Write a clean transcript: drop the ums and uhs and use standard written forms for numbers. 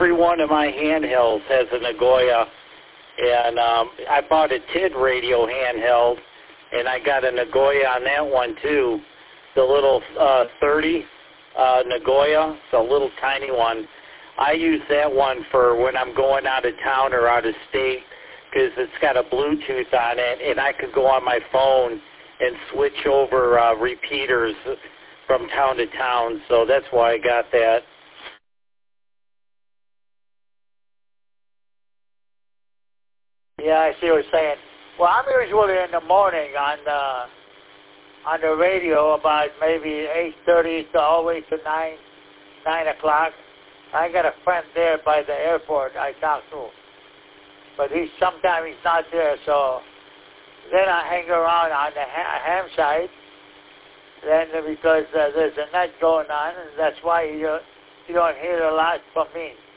every one of my handhelds has a Nagoya, and I bought a TID radio handheld, and I got a Nagoya on that one too. The little 30 Nagoya, it's a little tiny one. I use that one for when I'm going out of town or out of state because it's got a Bluetooth on it, and I could go on my phone and switch over repeaters from town to town, so that's why I got that. Yeah, I see what you're saying. Well, I'm usually in the morning on the radio about maybe 8:30 to all the way to 9 o'clock. I got a friend there by the airport I talk to, but sometimes he's not there, so then I hang around on the ham side. Then because there's a net going on, and that's why you don't hear a lot from me.